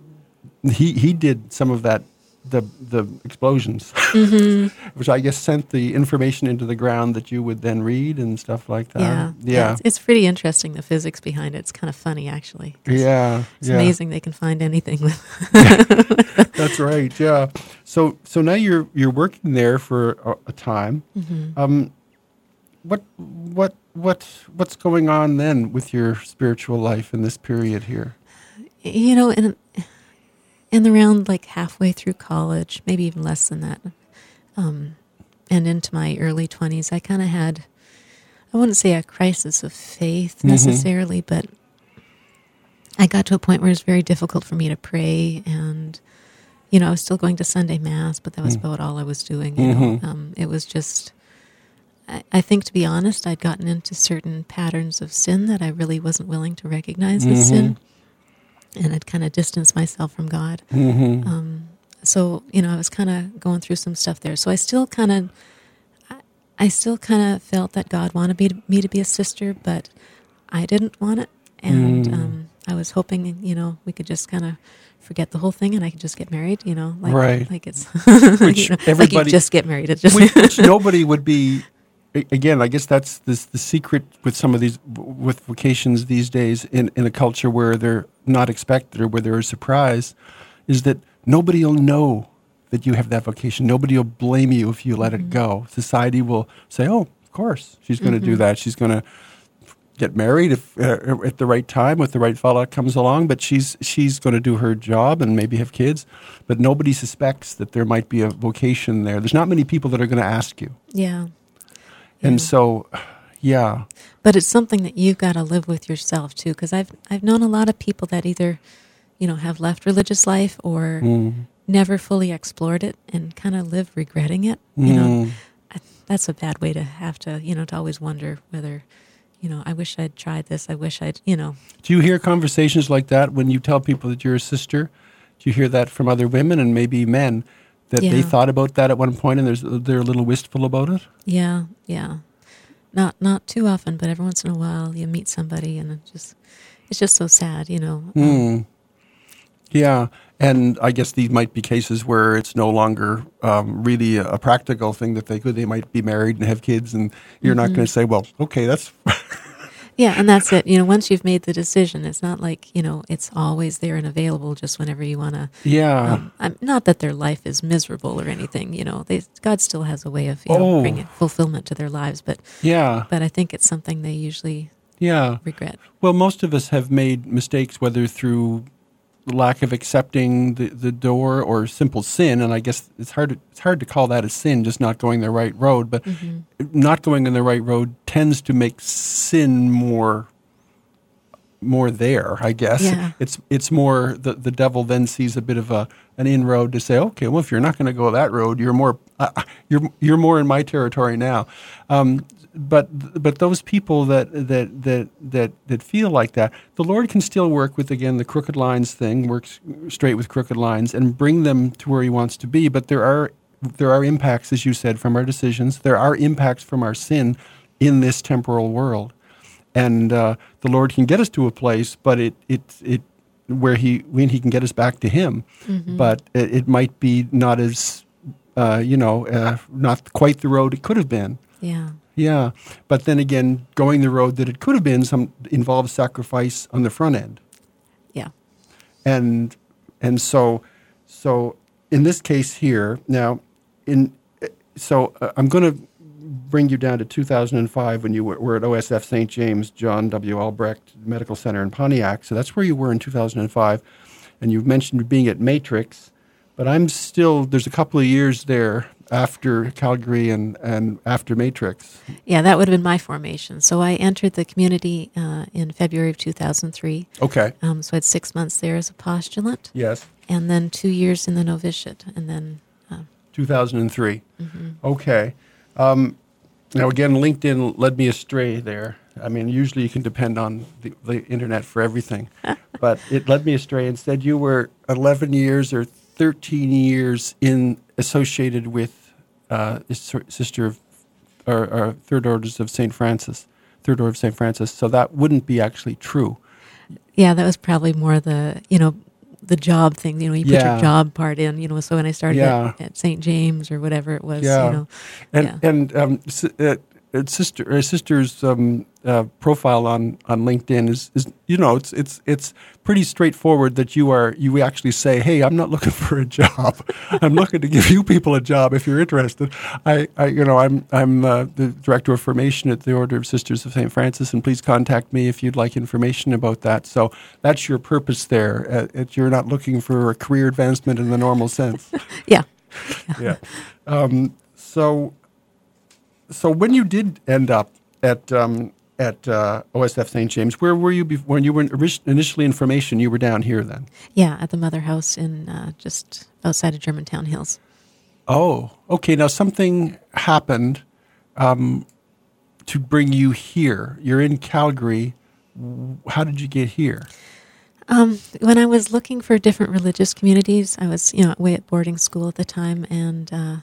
he did some of that, the explosions, which I guess sent the information into the ground that you would then read and stuff like that. Yeah. It's pretty interesting, the physics behind it. It's kind of funny, actually. It's amazing they can find anything with. That's right. Yeah. So now you're working there for a time. Mm-hmm. What's going on then with your spiritual life in this period here? In around like halfway through college, maybe even less than that, and into my early 20s, I kind of had, I wouldn't say a crisis of faith necessarily, but I got to a point where it was very difficult for me to pray, and I was still going to Sunday Mass, but that was about all I was doing. It was just, I think, to be honest, I'd gotten into certain patterns of sin that I really wasn't willing to recognize as sin, and I'd kind of distanced myself from God. So, I was kind of going through some stuff there. So I still kind of felt that God wanted me to be a sister, but I didn't want it. And I was hoping, we could just kind of forget the whole thing and I could just get married, right. like it's Which like you just get married. It just which nobody would be. Again, I guess that's the secret with some of these, with vocations these days in a culture where they're not expected or where they're a surprise, is that nobody will know that you have that vocation. Nobody will blame you if you let it go. Society will say, oh, of course, she's going to do that. She's going to get married if at the right time with the right fellow comes along, but she's going to do her job and maybe have kids. But nobody suspects that there might be a vocation there. There's not many people that are going to ask you. Yeah. And so, yeah. But it's something that you've got to live with yourself too, because I've known a lot of people that either, have left religious life or never fully explored it and kind of live regretting it. That's a bad way to have to, to always wonder whether, I wish I'd tried this. I wish I'd, Do you hear conversations like that when you tell people that you're a sister? Do you hear that from other women and maybe men? That they thought about that at one point and they're a little wistful about it? Yeah. Not too often, but every once in a while you meet somebody and it's just so sad, Yeah, and I guess these might be cases where it's no longer really a practical thing that they might be married and have kids, and you're not going to say, well, okay, that's... Yeah, and that's it. Once you've made the decision, it's not like, it's always there and available just whenever you want to. Yeah. Not that their life is miserable or anything, God still has a way of bringing fulfillment to their lives. But but I think it's something they usually regret. Well, most of us have made mistakes, whether through lack of accepting the door or simple sin, and I guess it's hard to call that a sin, just not going the right road. But not going in the right road tends to make sin more there, I guess. Yeah. It's more the devil then sees a bit of an inroad to say, okay, well, if you're not going to go that road, you're more in my territory now. But those people that feel like that, the Lord can still work with, again, the crooked lines thing, works straight with crooked lines and bring them to where he wants to be. But there are impacts, as you said, from our decisions. There are impacts from our sin in this temporal world. And the Lord can get us to a place, but it when he can get us back to him. But it might be not as, not quite the road it could have been. Yeah. Yeah, but then again, going the road that it could have been involves sacrifice on the front end. Yeah. And so in this case here, now, I'm going to bring you down to 2005 when you were at OSF St. James, John W. Albrecht Medical Center in Pontiac. So that's where you were in 2005. And you've mentioned being at Matrix, but there's a couple of years there after Calgary and after Matrix. Yeah, that would have been my formation. So I entered the community in February of 2003. Okay. So I had 6 months there as a postulant. Yes. And then 2 years in the novitiate, and then... 2003. Okay. Now, again, LinkedIn led me astray there. I mean, usually you can depend on the internet for everything. But it led me astray and said you were 11 years or 13 years associated with Sister of or Third Orders of St. Francis, Third Order of St. Francis. So that wouldn't be actually true. Yeah, that was probably more the job thing. You put your job part in. So when I started at St. James or whatever it was, And sister's profile on LinkedIn is it's pretty straightforward that you actually say, hey, I'm not looking for a job. I'm looking to give you people a job if you're interested. I'm the director of formation at the Order of Sisters of St. Francis, and please contact me if you'd like information about that. So that's your purpose there. You're not looking for a career advancement in the normal sense. Yeah. Yeah. So when you did end up at OSF St. James, where were you when you were initially in formation? You were down here then? Yeah, at the Mother House in just outside of Germantown Hills. Oh, okay. Now something happened to bring you here. You're in Calgary. How did you get here? When I was looking for different religious communities, I was away at boarding school at the time, and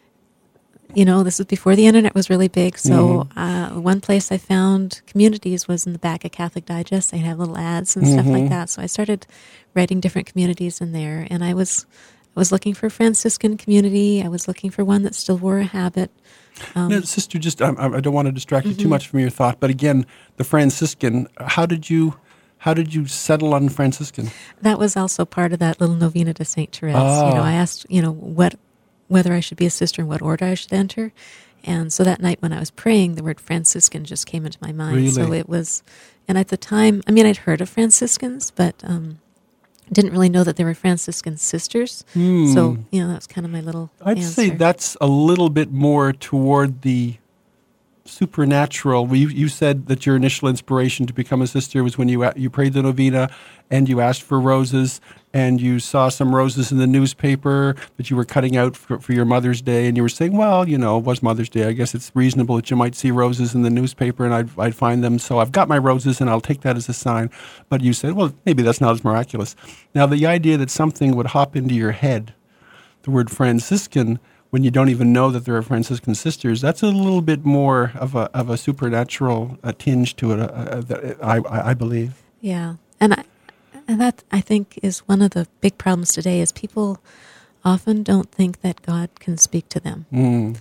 this was before the internet was really big. So one place I found communities was in the back of Catholic Digest. They'd have little ads and stuff like that. So I started writing different communities in there, and I was looking for a Franciscan community. I was looking for one that still wore a habit. Sister, just I don't want to distract you too much from your thought, but again, the Franciscan. How did you settle on Franciscan? That was also part of that little novena to Saint Therese. I asked whether I should be a sister and what order I should enter. And so that night when I was praying, the word Franciscan just came into my mind. Really? So it was, and at the time, I'd heard of Franciscans, but didn't really know that they were Franciscan sisters. So, that was kind of my little I'd answer. say that's a little bit more toward the supernatural. You said that your initial inspiration to become a sister was when you prayed the novena and you asked for roses, and you saw some roses in the newspaper that you were cutting out for your Mother's Day, and you were saying, well, it was Mother's Day. I guess it's reasonable that you might see roses in the newspaper, and I'd find them. So I've got my roses, and I'll take that as a sign. But you said, well, maybe that's not as miraculous. Now, the idea that something would hop into your head, the word Franciscan, when you don't even know that there are Franciscan sisters, that's a little bit more of a supernatural tinge to it, I believe. Yeah, and that, I think, is one of the big problems today is people often don't think that God can speak to them, and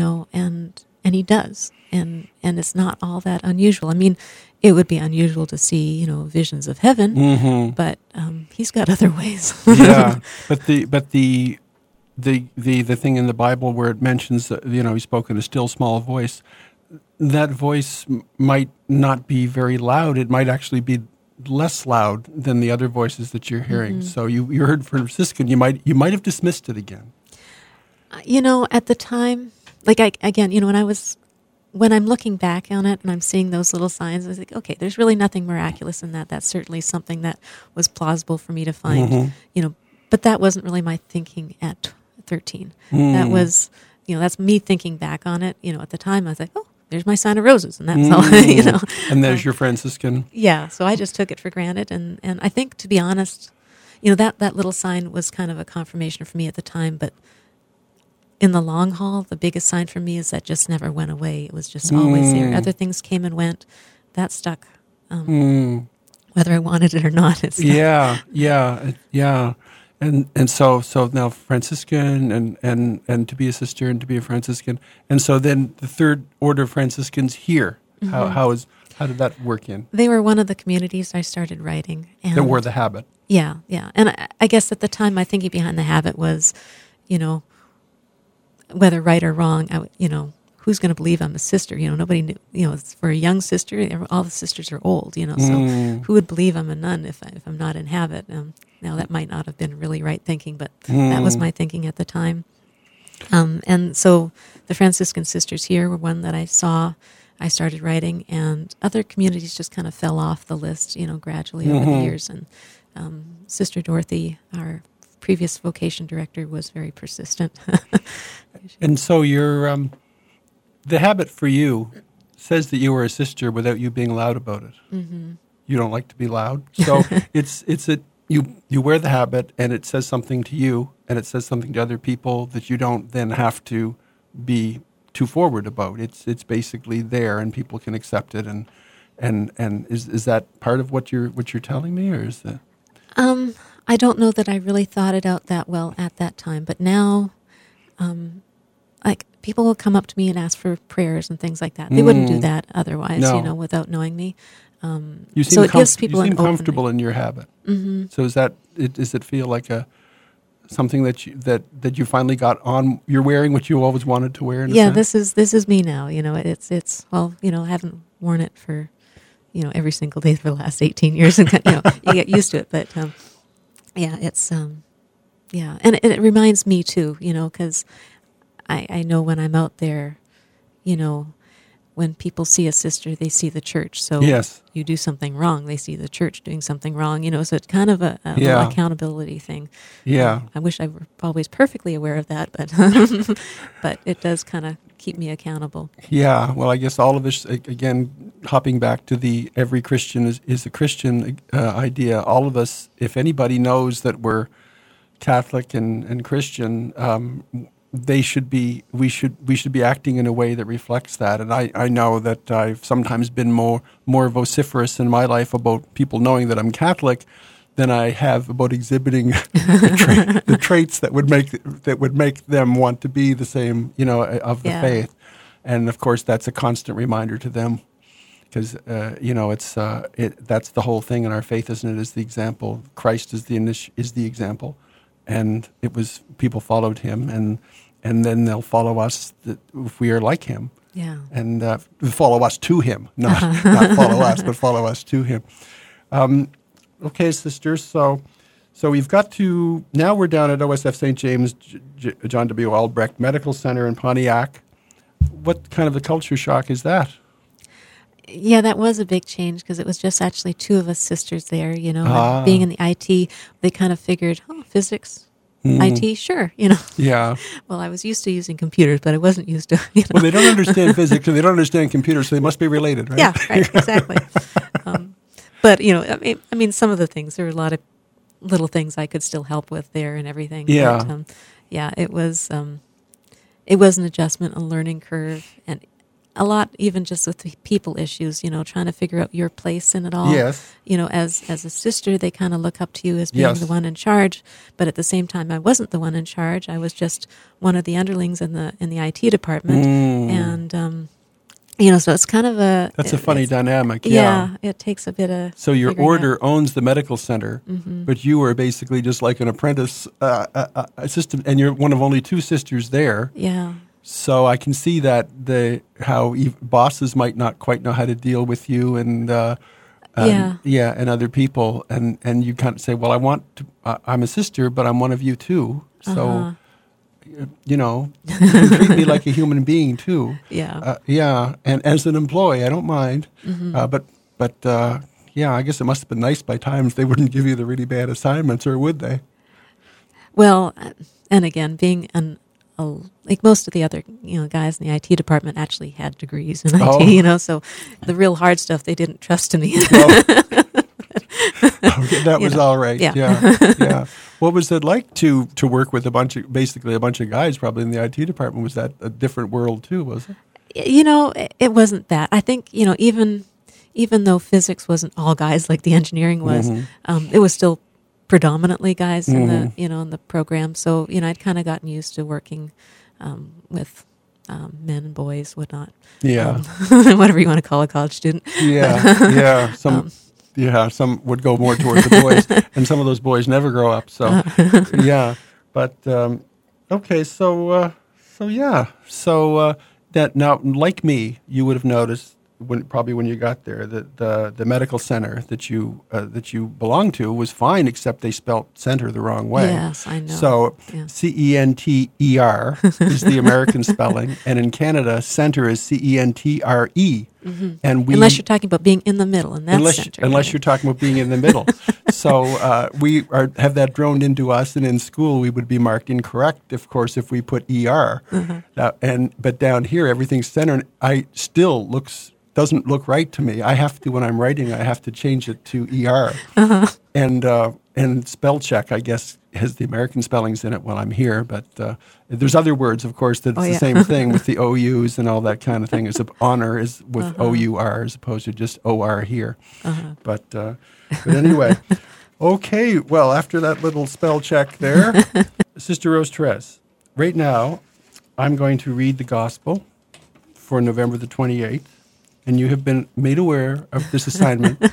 he does, and it's not all that unusual. It would be unusual to see, visions of heaven, but he's got other ways. Yeah, but the thing in the Bible where it mentions that, he spoke in a still small voice, that voice might not be very loud. It might actually be less loud than the other voices that you're hearing. So you heard Franciscan, you might have dismissed it again. At the time, when I'm looking back on it and I'm seeing those little signs, I was like, okay, there's really nothing miraculous in that. That's certainly something that was plausible for me to find, but that wasn't really my thinking at 13. That was, that's me thinking back on it. At the time I was like, oh, there's my sign of roses, and that's all, And there's your Franciscan. Yeah, so I just took it for granted, and I think, to be honest, that little sign was kind of a confirmation for me at the time, but in the long haul, the biggest sign for me is that just never went away. It was just always there. Other things came and went. That stuck, whether I wanted it or not. It stuck. Yeah. And so now Franciscan and to be a sister and to be a Franciscan. And so then the Third Order of Franciscans here, how did that work in? They were one of the communities I started writing. And that were the habit. Yeah. And I guess at the time my thinking behind the habit was, whether right or wrong, who's going to believe I'm a sister? Nobody knew, for a young sister, all the sisters are old, so who would believe I'm a nun if I'm not in habit? Now, that might not have been really right thinking, but that was my thinking at the time. And so the Franciscan sisters here were one that I saw. I started writing, and other communities just kind of fell off the list, gradually over the years. And Sister Dorothy, our previous vocation director, was very persistent. And so your the habit for you says that you were a sister without you being loud about it. You don't like to be loud, so you wear the habit, and it says something to you, and it says something to other people that you don't then have to be too forward about. It's basically there, and people can accept it. And is that part of what you're telling me, or is that? I don't know that I really thought it out that well at that time, but now, people will come up to me and ask for prayers and things like that. They wouldn't do that otherwise, No. without knowing me. You seem, so it gives people you seem an opening. comfortable in your habit. Mm-hmm. So does it feel like something that you finally got on? You're wearing what you always wanted to wear. In a sense? this is me now. It's I haven't worn it for every single day for the last 18 years, and you get used to it. But it's and it reminds me too, because I know when I'm out there, when people see a sister, they see the church. So yes. You do something wrong, they see the church doing something wrong. So it's kind of a little accountability thing. Yeah. I wish I were always perfectly aware of that, but but it does kind of keep me accountable. Yeah. Well, I guess all of us, again, hopping back to the every Christian is a Christian idea. All of us, if anybody knows that we're Catholic and Christian, we should be acting in a way that reflects that. And I know that I've sometimes been more vociferous in my life about people knowing that I'm Catholic than I have about exhibiting the traits that would make them want to be the same, of the faith. And of course, that's a constant reminder to them, because that's the whole thing in our faith, isn't it? Is the example. Christ is the example. And it was, people followed him, and then they'll follow us if we are like him. Yeah. And follow us to him, not follow us, but follow us to him. Okay, sisters, so we've got to, now we're down at OSF St. James John W. Albrecht Medical Center in Pontiac. What kind of a culture shock is that? Yeah, that was a big change, because it was just actually two of us sisters there, and being in the IT, they kind of figured, physics, IT, sure, Yeah. Well, I was used to using computers, but I wasn't used to, Well, they don't understand physics, and they don't understand computers, so they must be related, right? Yeah, right, exactly. But, I mean, some of the things, there were a lot of little things I could still help with there and everything. Yeah. But, it was an adjustment, a learning curve, and a lot even just with the people issues, trying to figure out your place in it all. Yes. As a sister, they kind of look up to you as being the one in charge, but at the same time, I wasn't the one in charge. I was just one of the underlings in the IT department, and so it's kind of That's a funny dynamic. Yeah, it takes a bit of. So your order owns the medical center, but you were basically just like an apprentice assistant, and you're one of only two sisters there. Yeah. So I can see that how bosses might not quite know how to deal with you, and and other people, and you kind of say, well, I'm a sister, but I'm one of you too. So you can treat me like a human being too. Yeah. And as an employee, I don't mind. But I guess it must have been nice by times. They wouldn't give you the really bad assignments, or would they? Well, and again, being like most of the other guys in the IT department actually had degrees in IT, so the real hard stuff they didn't trust to me. That was all right. Yeah. What was it like to work with a bunch of guys probably in the IT department? Was that a different world too, was it? It wasn't that. I think, even though physics wasn't all guys like the engineering was, it was still predominantly guys in the in the program. So I'd kind of gotten used to working with men and boys, whatnot. Yeah, whatever you want to call a college student. Yeah. Some would go more toward the boys, and some of those boys never grow up. So yeah, but okay. So that now, like me, you would have noticed when you got there that the medical center that you belonged to was fine, except they spelt center the wrong way. Yes, I know. So CENTER is the American spelling, and in Canada, center is CENTRE. And unless you're talking about being in the middle, and that's center. Unless you're talking about being in the middle. So we have that droned into us, and in school we would be marked incorrect, of course, if we put ER. But down here, everything's center, and doesn't look right to me. I have to, when I'm writing, I have to change it to ER. And spell check, I guess, has the American spellings in it while I'm here. But there's other words, of course, that's the same thing with the OUs and all that kind of thing. As honor is with OUR as opposed to just OR here. But anyway, okay. Well, after that little spell check there, Sister Rose Therese, right now, I'm going to read the gospel for November the 28th, and you have been made aware of this assignment.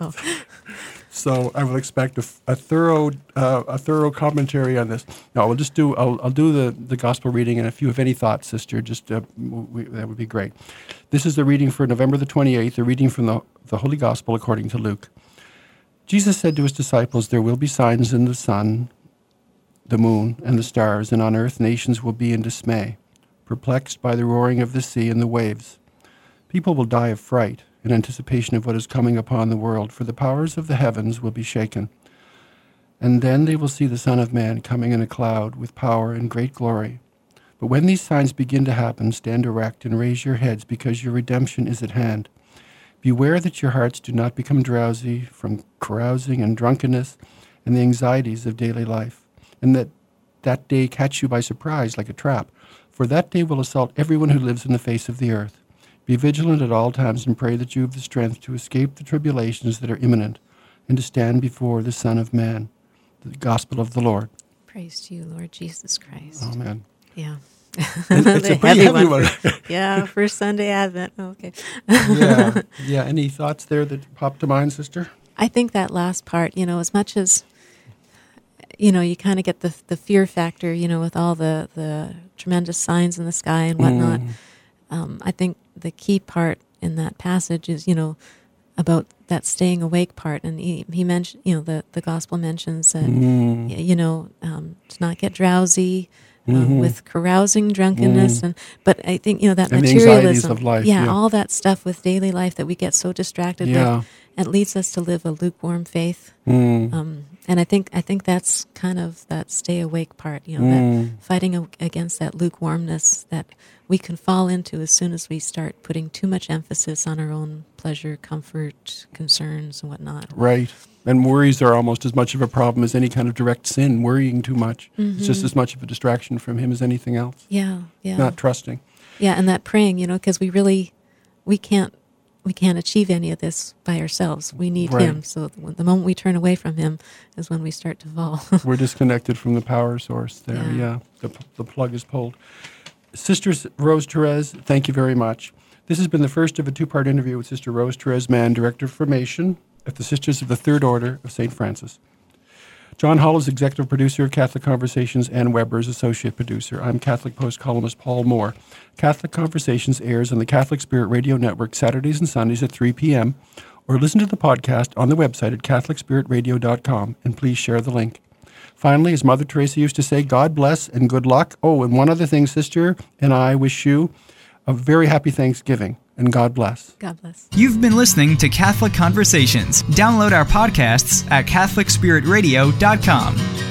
So I will expect a thorough commentary on this. No, I'll do the gospel reading, and if you have any thoughts, sister, that would be great. This is the reading for November the 28th, the reading from the Holy Gospel according to Luke. Jesus said to his disciples, "There will be signs in the sun, the moon, and the stars, and on earth nations will be in dismay, perplexed by the roaring of the sea and the waves. People will die of fright in anticipation of what is coming upon the world, for the powers of the heavens will be shaken. And then they will see the Son of Man coming in a cloud with power and great glory. But when these signs begin to happen, stand erect and raise your heads, because your redemption is at hand. Beware that your hearts do not become drowsy from carousing and drunkenness and the anxieties of daily life, and that day catch you by surprise like a trap, for that day will assault everyone who lives on the face of the earth. Be vigilant at all times and pray that you have the strength to escape the tribulations that are imminent and to stand before the Son of Man." The Gospel of the Lord. Praise to you, Lord Jesus Christ. Amen. Yeah. It's a pretty heavy one. Yeah, first Sunday Advent. Okay. Yeah. Any thoughts there that pop to mind, sister? I think that last part, as much as, you kind of get the fear factor, with all the tremendous signs in the sky and whatnot. I think the key part in that passage is, about that staying awake part. And he mentioned, the gospel mentions that, to not get drowsy with carousing, drunkenness. But I think, that and materialism. The anxieties of life, all that stuff with daily life that we get so distracted with. It leads us to live a lukewarm faith. And I think that's kind of that stay awake part, that fighting against that lukewarmness that we can fall into as soon as we start putting too much emphasis on our own pleasure, comfort, concerns, and whatnot. Right. And worries are almost as much of a problem as any kind of direct sin. Worrying too much. It's just as much of a distraction from Him as anything else. Yeah. Not trusting. Yeah, and that praying, because we can't achieve any of this by ourselves. We need Him. So the moment we turn away from Him is when we start to fall. We're disconnected from the power source there. Yeah. The plug is pulled. Sister Rose Therese, thank you very much. This has been the first of a two-part interview with Sister Rose Therese Mann, Director of Formation at the Sisters of the Third Order of St. Francis. John Hall is Executive Producer of Catholic Conversations, and Weber is Associate Producer. I'm Catholic Post columnist Paul Moore. Catholic Conversations airs on the Catholic Spirit Radio Network Saturdays and Sundays at 3 p.m., or listen to the podcast on the website at CatholicSpiritRadio.com, and please share the link. Finally, as Mother Teresa used to say, God bless and good luck. Oh, and one other thing, sister, and I wish you a very happy Thanksgiving, and God bless. God bless. You've been listening to Catholic Conversations. Download our podcasts at CatholicSpiritRadio.com.